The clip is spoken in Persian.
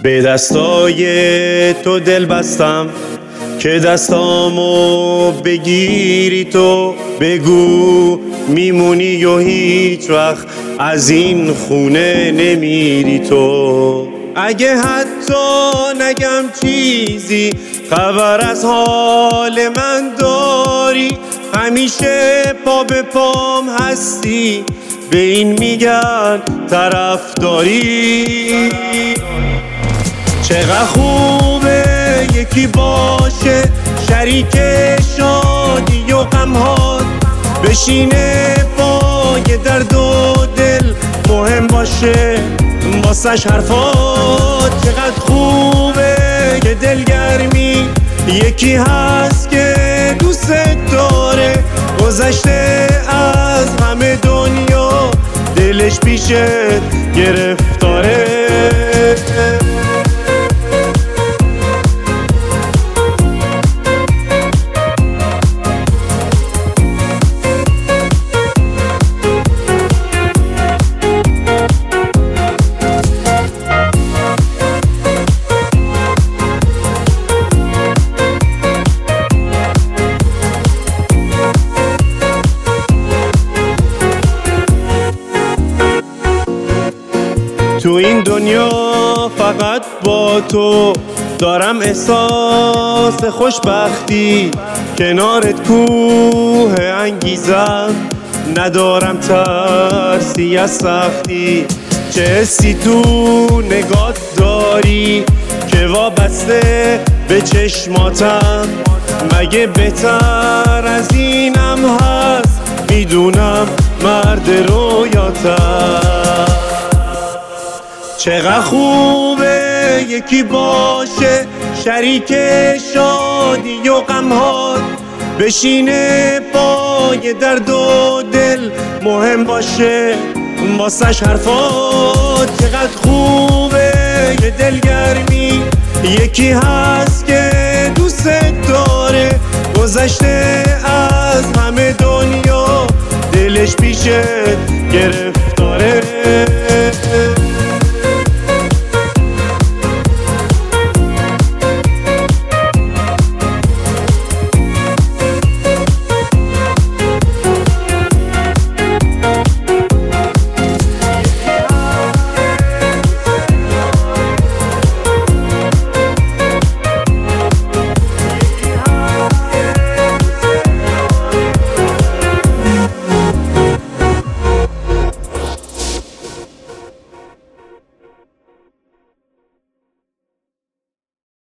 به دستای تو دل بستم که دستامو بگیری تو، بگو میمونی و هیچ وقت از این خونه نمیری تو. اگه حتی نگم چیزی خبر از حال من داری، همیشه پا به پام هستی، به این میگن طرفداری. چقدر خوبه یکی باشه شریک شادی و غم‌هات، بشینه پای درد و دل مهم باشه واسش حرفات. چقدر خوبه که دلگرمی یکی هست که دوست داره، گذشته از همه دنیا دلش پیشت گرفتاره. تو این دنیا فقط با تو دارم احساس خوشبختی، کنارت کوه انگیزم، ندارم ترسی از سختی. چه حسی تو نگات داری که وابسته به چشماتم، مگه بهتر از اینم هست؟ میدونم مرد رویاتم. چقدر خوبه یکی باشه شریک شادی و غم‌هات، بشینه پای درد و دل مهم باشه واسش حرفات. چقدر خوبه یه دلگرمی یکی هست که دوست داره، گذشته از همه دنیا دلش پیشت گرفتاره.